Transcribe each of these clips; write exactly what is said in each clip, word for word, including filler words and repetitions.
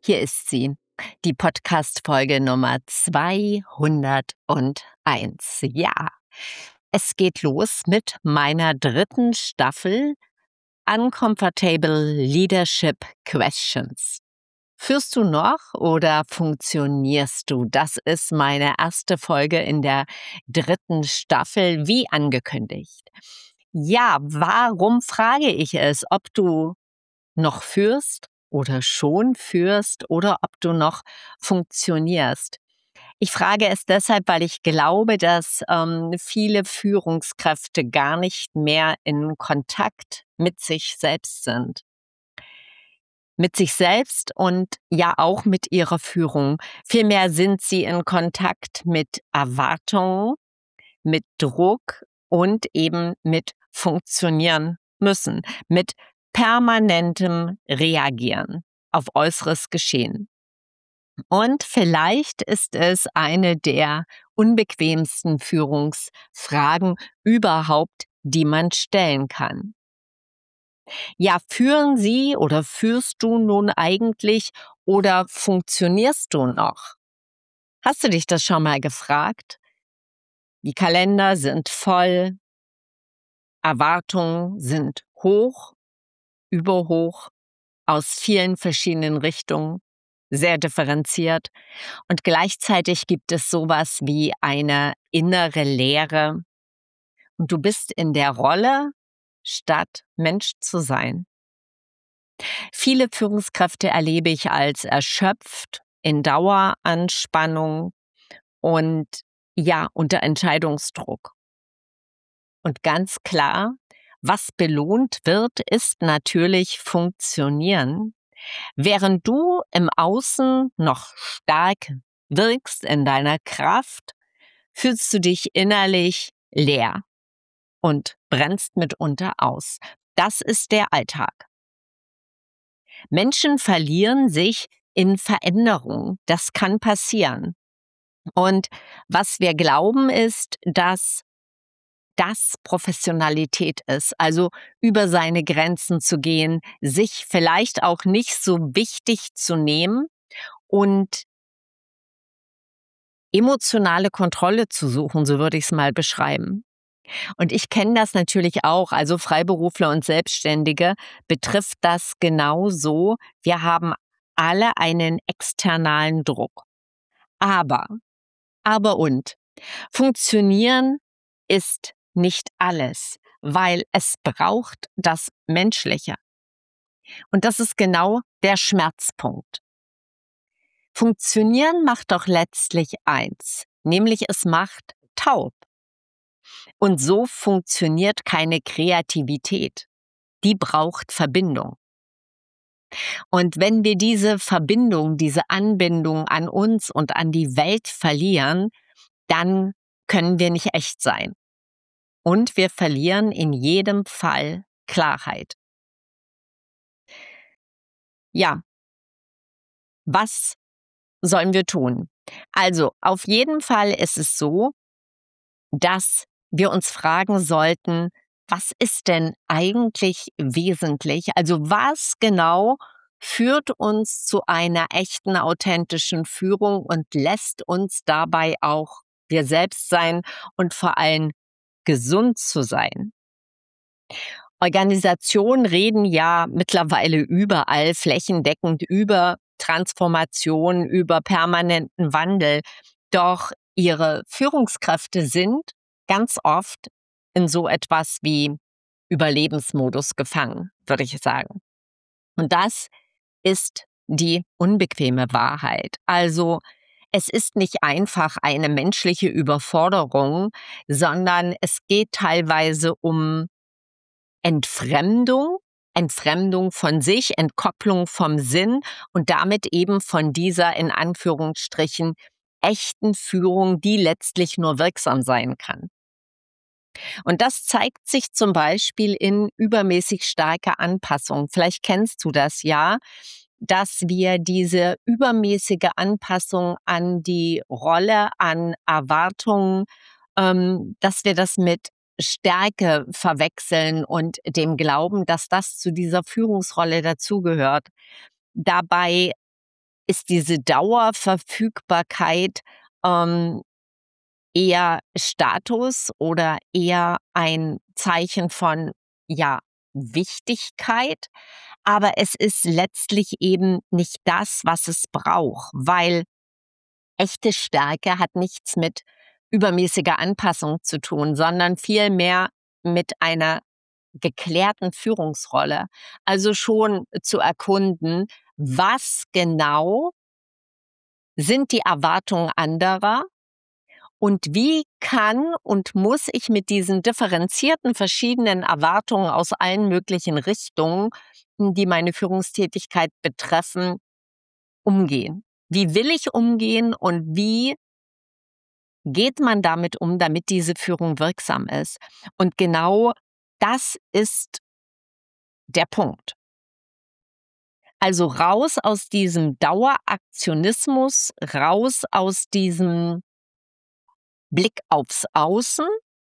Hier ist sie, die Podcast-Folge Nummer zweihunderteins. Ja, es geht los mit meiner dritten Staffel Uncomfortable Leadership Questions. Führst du noch oder funktionierst du? Das ist meine erste Folge in der dritten Staffel, wie angekündigt. Ja, warum frage ich es, ob du noch führst oder schon führst oder ob du noch funktionierst? Ich frage es deshalb, weil ich glaube, dass ähm, viele Führungskräfte gar nicht mehr in Kontakt mit sich selbst sind. Mit sich selbst und ja auch mit ihrer Führung. Vielmehr sind sie in Kontakt mit Erwartungen, mit Druck und eben mit funktionieren müssen, mit permanentem Reagieren auf äußeres Geschehen. Und vielleicht ist es eine der unbequemsten Führungsfragen überhaupt, die man stellen kann. Ja, führen Sie oder führst du nun eigentlich oder funktionierst du noch? Hast du dich das schon mal gefragt? Die Kalender sind voll, Erwartungen sind hoch, überhoch, aus vielen verschiedenen Richtungen, sehr differenziert. Und gleichzeitig gibt es sowas wie eine innere Leere. Und du bist in der Rolle, statt Mensch zu sein. Viele Führungskräfte erlebe ich als erschöpft, in Daueranspannung und ja, unter Entscheidungsdruck. Und ganz klar, was belohnt wird, ist natürlich Funktionieren. Während du im Außen noch stark wirkst in deiner Kraft, fühlst du dich innerlich leer und brennst mitunter aus. Das ist der Alltag. Menschen verlieren sich in Veränderung. Das kann passieren. Und was wir glauben ist, dass das Professionalität ist, also über seine Grenzen zu gehen, sich vielleicht auch nicht so wichtig zu nehmen und emotionale Kontrolle zu suchen, so würde ich es mal beschreiben. Und ich kenne das natürlich auch, also Freiberufler und Selbstständige betrifft das genauso. Wir haben alle einen externalen Druck. Aber, aber und, funktionieren ist nicht alles, weil es braucht das Menschliche. Und das ist genau der Schmerzpunkt. Funktionieren macht doch letztlich eins, nämlich es macht taub. Und so funktioniert keine Kreativität. Die braucht Verbindung. Und wenn wir diese Verbindung, diese Anbindung an uns und an die Welt verlieren, dann können wir nicht echt sein. Und wir verlieren in jedem Fall Klarheit. Ja, was sollen wir tun? Also, auf jeden Fall ist es so, dass wir uns fragen sollten, was ist denn eigentlich wesentlich? Also was genau führt uns zu einer echten, authentischen Führung und lässt uns dabei auch wir selbst sein und vor allem gesund zu sein? Organisationen reden ja mittlerweile überall flächendeckend über Transformation, über permanenten Wandel. Doch ihre Führungskräfte sind ganz oft in so etwas wie Überlebensmodus gefangen, würde ich sagen. Und das ist die unbequeme Wahrheit. Also es ist nicht einfach eine menschliche Überforderung, sondern es geht teilweise um Entfremdung, Entfremdung von sich, Entkopplung vom Sinn und damit eben von dieser in Anführungsstrichen echten Führung, die letztlich nur wirksam sein kann. Und das zeigt sich zum Beispiel in übermäßig starker Anpassung. Vielleicht kennst du das ja, dass wir diese übermäßige Anpassung an die Rolle, an Erwartungen, ähm, dass wir das mit Stärke verwechseln und dem Glauben, dass das zu dieser Führungsrolle dazugehört. Dabei ist diese Dauerverfügbarkeit ähm, eher Status oder eher ein Zeichen von, ja, Wichtigkeit? Aber es ist letztlich eben nicht das, was es braucht, weil echte Stärke hat nichts mit übermäßiger Anpassung zu tun, sondern vielmehr mit einer geklärten Führungsrolle. Also schon zu erkunden, was genau sind die Erwartungen anderer und wie kann und muss ich mit diesen differenzierten verschiedenen Erwartungen aus allen möglichen Richtungen, die meine Führungstätigkeit betreffen, umgehen? Wie will ich umgehen und wie geht man damit um, damit diese Führung wirksam ist? Und genau das ist der Punkt. Also raus aus diesem Daueraktionismus, raus aus diesem Blick aufs Außen,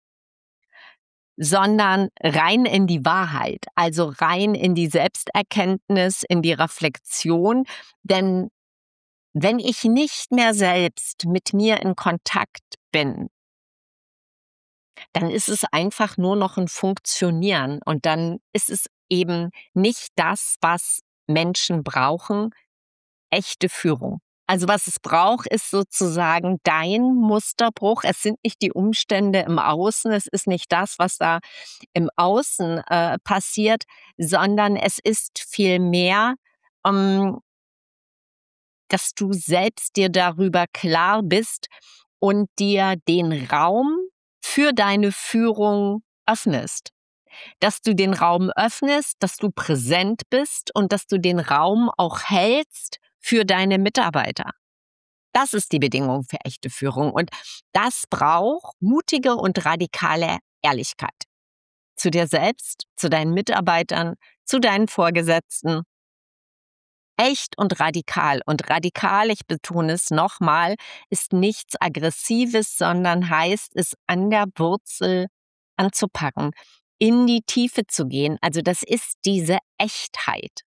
sondern rein in die Wahrheit, also rein in die Selbsterkenntnis, in die Reflexion. Denn wenn ich nicht mehr selbst mit mir in Kontakt bin, dann ist es einfach nur noch ein Funktionieren und dann ist es eben nicht das, was Menschen brauchen, echte Führung. Also was es braucht, ist sozusagen dein Musterbruch. Es sind nicht die Umstände im Außen, es ist nicht das, was da im Außen äh, passiert, sondern es ist vielmehr, ähm, dass du selbst dir darüber klar bist und dir den Raum für deine Führung öffnest. Dass du den Raum öffnest, dass du präsent bist und dass du den Raum auch hältst für deine Mitarbeiter. Das ist die Bedingung für echte Führung und das braucht mutige und radikale Ehrlichkeit. Zu dir selbst, zu deinen Mitarbeitern, zu deinen Vorgesetzten. Echt und radikal. Und radikal, ich betone es nochmal, ist nichts Aggressives, sondern heißt es an der Wurzel anzupacken, in die Tiefe zu gehen. Also das ist diese Echtheit.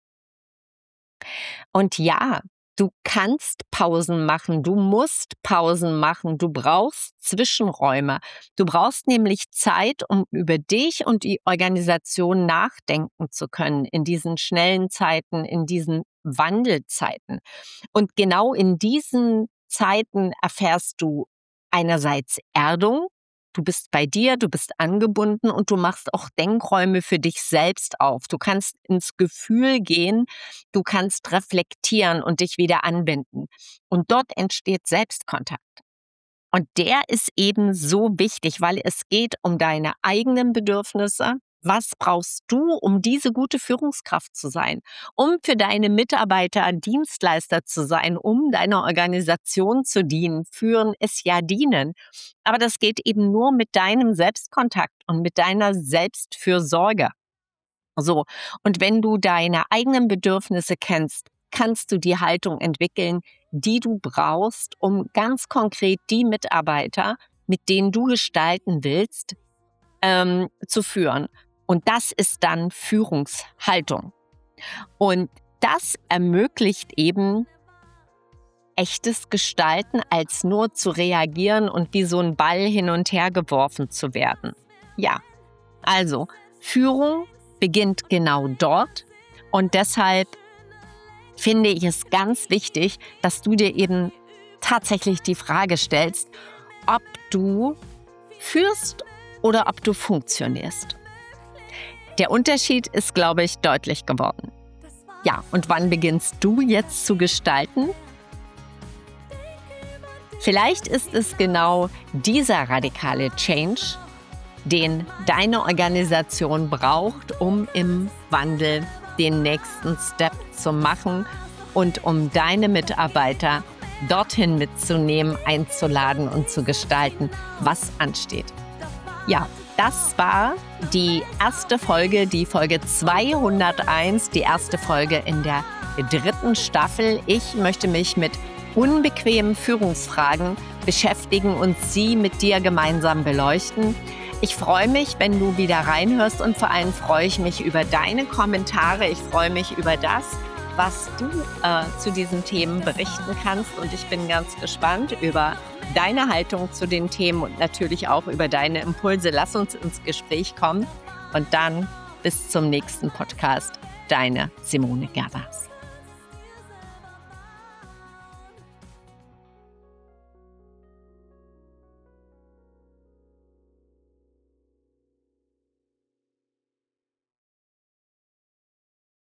Und ja, du kannst Pausen machen, du musst Pausen machen, du brauchst Zwischenräume. Du brauchst nämlich Zeit, um über dich und die Organisation nachdenken zu können in diesen schnellen Zeiten, in diesen Wandelzeiten. Und genau in diesen Zeiten erfährst du einerseits Erdung, du bist bei dir, du bist angebunden und du machst auch Denkräume für dich selbst auf. Du kannst ins Gefühl gehen, du kannst reflektieren und dich wieder anbinden. Und dort entsteht Selbstkontakt. Und der ist eben so wichtig, weil es geht um deine eigenen Bedürfnisse. Was brauchst du, um diese gute Führungskraft zu sein? Um für deine Mitarbeiter Dienstleister zu sein, um deiner Organisation zu dienen, führen es ja dienen. Aber das geht eben nur mit deinem Selbstkontakt und mit deiner Selbstfürsorge. So. Und wenn du deine eigenen Bedürfnisse kennst, kannst du die Haltung entwickeln, die du brauchst, um ganz konkret die Mitarbeiter, mit denen du gestalten willst, ähm, zu führen. Und das ist dann Führungshaltung. Und das ermöglicht eben echtes Gestalten, als nur zu reagieren und wie so ein Ball hin und her geworfen zu werden. Ja, also Führung beginnt genau dort und deshalb finde ich es ganz wichtig, dass du dir eben tatsächlich die Frage stellst, ob du führst oder ob du funktionierst. Der Unterschied ist, glaube ich, deutlich geworden. Ja, und wann beginnst du jetzt zu gestalten? Vielleicht ist es genau dieser radikale Change, den deine Organisation braucht, um im Wandel den nächsten Step zu machen und um deine Mitarbeiter dorthin mitzunehmen, einzuladen und zu gestalten, was ansteht. Ja, das war die erste Folge, die Folge zweihunderteins, die erste Folge in der dritten Staffel. Ich möchte mich mit unbequemen Führungsfragen beschäftigen und sie mit dir gemeinsam beleuchten. Ich freue mich, wenn du wieder reinhörst und vor allem freue ich mich über deine Kommentare. Ich freue mich über das, was du äh, zu diesen Themen berichten kannst. Und ich bin ganz gespannt über deine Haltung zu den Themen und natürlich auch über deine Impulse. Lass uns ins Gespräch kommen. Und dann bis zum nächsten Podcast. Deine Simone Gervers.